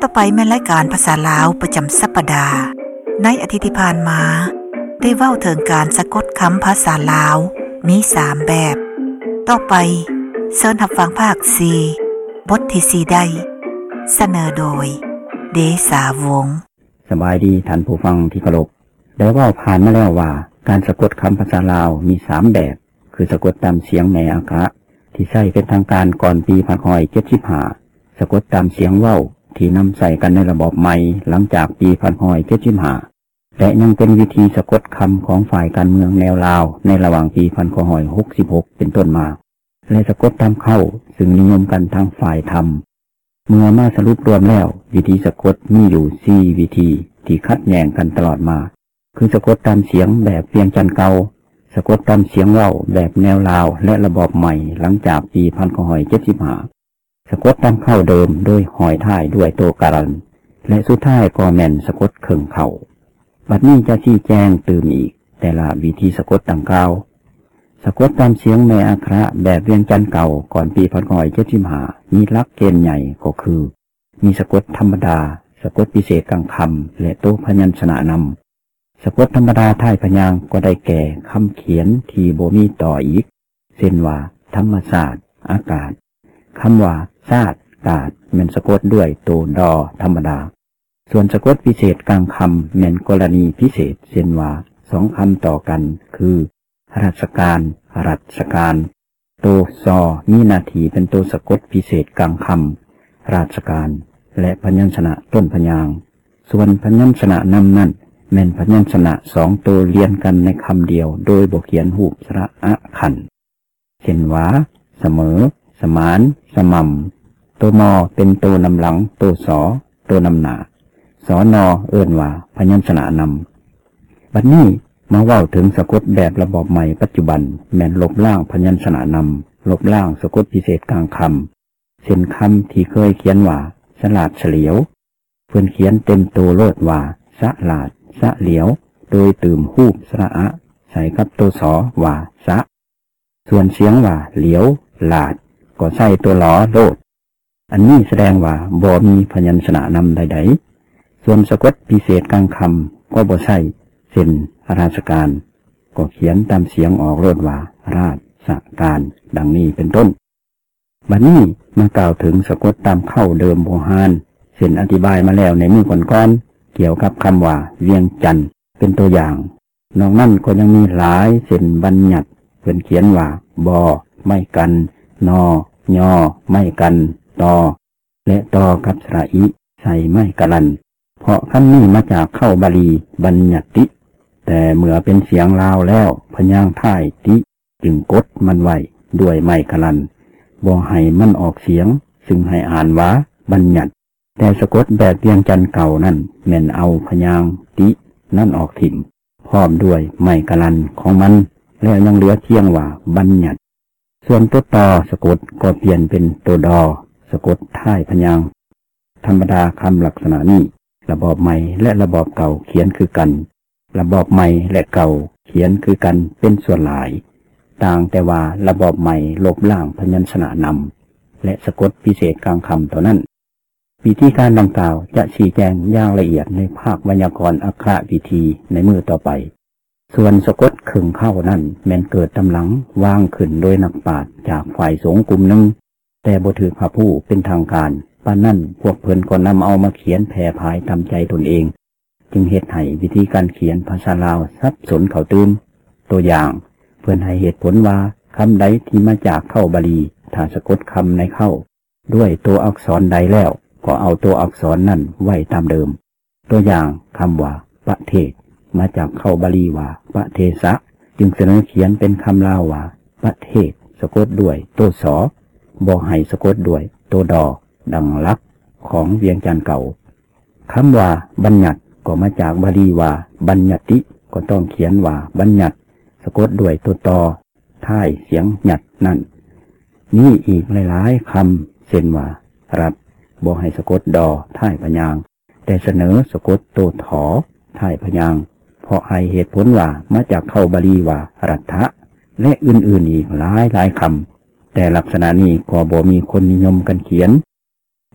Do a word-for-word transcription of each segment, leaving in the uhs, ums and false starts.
ไปแม่นรายการภาษาลาวประจำสัปดาห์ในอาทิตย์ที่ผ่านมาได้เว้าถึงการสะกดคำภาษาลาวมีสามแบบต่อไปเชิญรับฟังภาคสี่บทที่สี่ได้เสนอโดยเดษาวงศ์สบายดีท่านผู้ฟังที่เคารพได้เว้าผ่านมาแล้วว่าการสะกดคำภาษาลาวมีสามแบบคือสะกดตามเสียงแม่อักขระที่ใช้เป็นทางการก่อนปีพันห้อยเจ็ดสิบห้าสะกดตามเสียงเว้าที่นำใส่กันในระบบใหม่หลังจากปีพันห้อยเจ็ดสิบห้าและยังเป็นวิธีสะกดคำของฝ่ายการเมืองแนวลาวในระหว่างปีพันห้อยหกสิบหกเป็นต้นมาและสะกดตามเข้าซึ่งนิยมกันทางฝ่ายธรรมเมื่อมาสรุปรวมแล้ววิธีสะกดมีอยู่สี่วิธีที่ขัดแย้งกันตลอดมาคือสะกดตามเสียงแบบเวียงจันทน์เก่าสะกดตามเสียงเว้าแบบแนวลาวและระบบใหม่หลังจากปีพันห้อยเจ็ดสิบห้าสะกดตามเข้าเดิมโดยหอยท้ายด้วยตัวการันและสุดท้ายก็แม่นสะกดเคิงเข้าบัดนี้จะชี้แจงตื่มอีกแต่ละวิธีสะกดดังกล่าวสะกดตามเสียงแม่อักขระแบบเวียงจันทน์เก่าก่อนปีพันห้อยเจ็ดสิบห้ามีหลักเกณฑ์ใหญ่ก็คือมีสะกดธรรมดาสะกดพิเศษกลางคำและตัวพยัญชนะนำสะกดธรรมดาท้ายพยางค์ก็ได้แก่คำเขียนที่บ่มีต่ออีกเช่นว่าธรรมศาสตร์อากาศคำว่าศาสตร์กาศแม่นสะกดด้วยตัวดอธรรมดาส่วนสะกดพิเศษกลางคำแม่นกรณีพิเศษเช่นว่าสองคำต่อกันคือราชการรัชการตัวซอมีหน้าที่เป็นตัวสะกดพิเศษกลางคำราชการและพยัญชนะต้นพยางค์ส่วนพยัญชนะนำนั่นแม่นพยัญชนะสองตัวเรียนกันในคำเดียวโดยบ่เขียนรูปสระอะขันเช่นว่าเสมอสมานสม่ำตัวมอเป็นตัวนำหลังตัวสอตัวนำหน้าสอนอเอิ้นว่าพยัญชนะนำบัดนี้มาเว้าถึงสะกดแบบระบบใหม่ปัจจุบันแม่นลบล้างพยัญชนะนำลบล้างสะกดพิเศษกลางคำเช่นคำที่เคยเขียนว่าฉลาดเฉลียวเพิ่นเขียนเต็มตัวโลดว่าสะลาดสะเหลียวโดยตื่มรูปสระอะใส่กับตัวสอว่าสะส่วนเสียงว่าเหลียวลาดก็ใส่ตัวหลอโลดอันนี้แสดงว่าบ่มีพยัญชนะนำใดๆส่วนสะกดพิเศษกลางคำก็บ่ใช่เช่นราชการก็เขียนตามเสียงออกโลดว่าราชการดังนี้เป็นต้นบัดนี้มากล่าวถึงสะกดตามเข้าเดิมโบราณเช่นอธิบายมาแล้วในมื้อก่อนๆเกี่ยวกับคำว่าเวียงจันทน์เป็นตัวอย่างนอกนั้นก็ยังมีหลายเช่นบัญญัติเพิ่นเขียนว่าบอไม่กันนอยอไม่กันตอและตอกับสระอิใส่ไม่กะลันเพราะคำนี้มาจากเข้าบาลีบัญญัติแต่เมื่อเป็นเสียงลาวแล้วพยางค์ท้ายติจึงกดมันไว้ด้วยไม้กะลันบ่ให้มันออกเสียงซึ่งให้อ่านว่าบัญญัติแต่สะกดแบบเวียงจันทน์เก่านั่นแม่นเอาพยางค์ตินั่นออกถิ่มพร้อมด้วยไม้กะลันของมันแล้วยังเหลือเพียงว่าบัญญัติส่วนตัวตอสะกดก็เปลี่ยนเป็นตัวดอสะกดท้ายพยางค์ธรรมดาคำลักษณะนี้ระบอบใหม่และระบอบเก่าเขียนคือกันระบอบใหม่และเก่าเขียนคือกันเป็นส่วนหลายต่างแต่ว่าระบอบใหม่ลบล้างพยัญชนะนำและสะกดพิเศษกลางคำเท่านั้นวิธีการดังกล่าวจะชี้แจงอย่างละเอียดในภาคไวยากรณ์อักขระวิธีในมื้อต่อไปส่วนสะกดครึ่งเข้านั่นแม้นเกิดตำหลังวางขึ้นโดยนักปราชญ์จากฝ่ายสงฆ์กลุ่มหนึ่งแต่บ่ถือพระผู้เป็นทางการปานนั้นพวกเพิ่นก็นำเอามาเขียนแผ่ภายตามใจตนเองจึงเฮ็ดให้วิธีการเขียนภาษาลาวสับสนเข้าตื่นตัวอย่างเพิ่นให้เหตุผลว่าคำใดที่มาจากเข้าบาลีถ้าสะกดคำในเข้าด้วยตัวอักษรใดแล้วก็เอาตัวอักษรนั่นไว้ตามเดิมตัวอย่างคำว่าประเทศมาจากเข้าบาลีว่าประเทศะจึงเสนอเขียนเป็นคำลาวว่าประเทศสะกดด้วยตัวสอบ่ให้สะกดด้วยตัวดอดังลักษณ์ของเวียงจันทน์เก่าคำว่าบัญญัติก็มาจากบาลีว่าบัญญัติก็ต้องเขียนว่าบัญญัติสะกดด้วยตัวตอท้ายเสียงหยัดนั่นนี่อีกหลายๆคำเช่นว่ารัฐบ่ให้สะกดดอท้ายพยางค์แต่เสนอสะกดตัวถอท้ายพยางค์เพราะให้เหตุผลว่ามาจากเข้าบาลีว่ารัฐะและอื่นๆอีกหลายหลายคำแต่ลักษณะนี้ก็บ่มีคนนิยมกันเขียน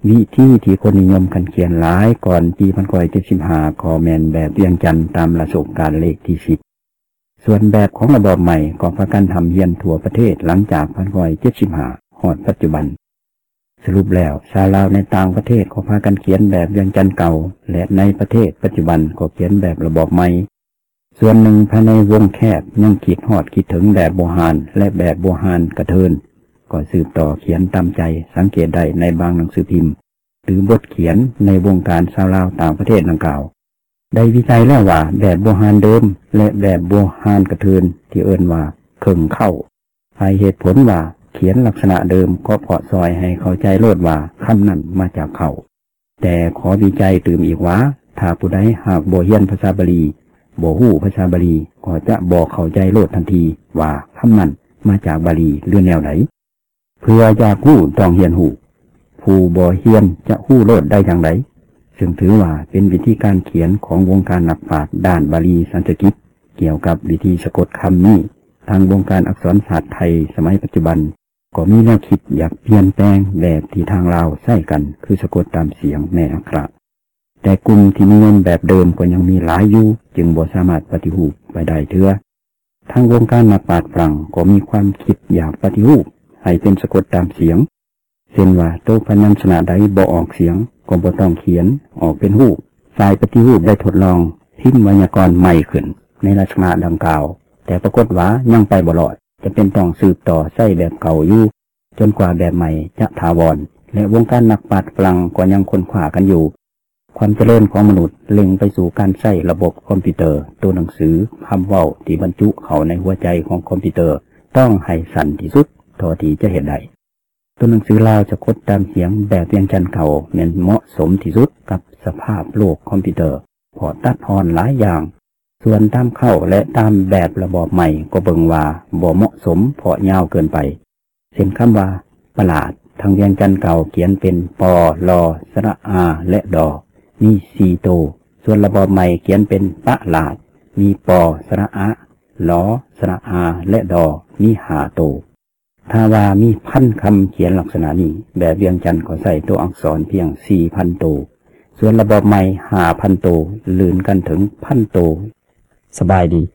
วิธีที่คนนิยมกันเขียนหลายก่อนปีหนึ่งพันเก้าร้อยเจ็ดสิบห้าขอแม่นแบบเวียงจันทน์ตามราชการเลขที่สิบส่วนแบบของระบอบใหม่ก็พากันทำเฮียนทั่วประเทศหลังจากหนึ่งพันเก้าร้อยเจ็ดสิบห้าฮอดปัจจุบันสรุปแล้วชาวลาวในต่างประเทศก็พากันเขียนแบบเวียงจันทน์เก่าและในประเทศปัจจุบันก็เขียนแบบระบอบใหม่ส่วนหนึ่งภายในวงแคบยังคิดฮอดคิดถึงแบบโบราณและแบบโบราณกระเทินก็สืบต่อเขียนตามใจสังเกตได้ในบางหนังสือพิมพ์หรือบทเขียนในวงการชาวลาวต่างประเทศดังกล่าวได้วิจัยแล้วว่าแบบโบราณเดิมและแบบโบราณกระเทินที่เอิ้นว่าเคิงเข้าให้เหตุผลว่าเขียนลักษณะเดิมก็เพาะซอยให้เข้าใจโลดว่าคำนั้นมาจากเขาแต่ขอวิจัยตื่มอีกว่าถ้าผู้ใดหากบ่เรียนภาษาบาลีบ่ฮู้ภาษาบาลีก็จะบ่เข้าใจโลดทันทีว่าคำนั้นมาจากบาลีหรือแนวไหนเพื่ออยากฮู้ต้องเรียนฮู้ผู้บ่เรียนจะฮู้โลดได้อย่างไรซึ่งถือว่าเป็นวิธีการเขียนของวงการนักปราชญ์ด้านบาลีสันสกฤตเกี่ยวกับวิธีสะกดคำนี้ทางวงการอักษรศาสตร์ไทยสมัยปัจจุบันก็มีแนวคิดอยากเปลี่ยนแปลงแบบที่ทางลาวใช้กันคือสะกดตามเสียงแม่อักขระแต่กลุ่มที่นิยมแบบเดิมก็ยังมีหลายอยู่จึงบ่สามารถปฏิรูปไปได้เถื่อทางวงการนักปราชญ์ฝรั่งก็มีความคิดอยากปฏิรูปให้เป็นสะกดตามเสียงเช่นว่าโตพยัญชนะใดบ่ออกเสียงก็บ่ต้องเขียนออกเป็นรูปฝ่ายปฏิรูปได้ทดลองพิมพ์ไวยากรณ์ใหม่ขึ้นในลักษณะดังกล่าวแต่ปรากฏว่ายังไปบ่รอดจะเป็นต้องสืบต่อใช้แบบเก่าอยู่จนกว่าแบบใหม่จะถาวรและวงการนักปราชญ์ฝรั่งก็ยังค้นคว้ากันอยู่ความเจริญของมนุษย์เล็งไปสู่การใช้ระบบคอมพิวเตอร์ตัวหนังสือคำเว้าที่บรรจุเข้าในหัวใจของคอมพิวเตอร์ต้องให้สั้นที่สุดเท่าที่จะเฮ็ดได้ตัวหนังสือลาวจะกดตามเสียงแบบเวียงจันทน์เก่าแม่นเหมาะสมที่สุดกับสภาพโลกคอมพิวเตอร์พอตัดทอนหลายอย่างส่วนตามเข้าและตามแบบระบอบใหม่ก็เบิ่งว่าบ่เหมาะสมเพราะยาวเกินไปเช่นคำว่าประหลาดทางเวียงจันทน์เก่าเขียนเป็นปอลอสระอาและดอมีสี่โตส่วนระบอบใหม่เขียนเป็นประหลาดมีปอสระอะลอสระอาและดอมีห้าโตถ้าว่ามีพันคำเขียนลักษณะนี้แบบเวียงจันทน์ก็ใส่ตัวอักษรเพียง สี่พัน โตส่วนระบอบใหม่ ห้าพัน โตลื่นกันถึง หนึ่งพัน โตสบายดี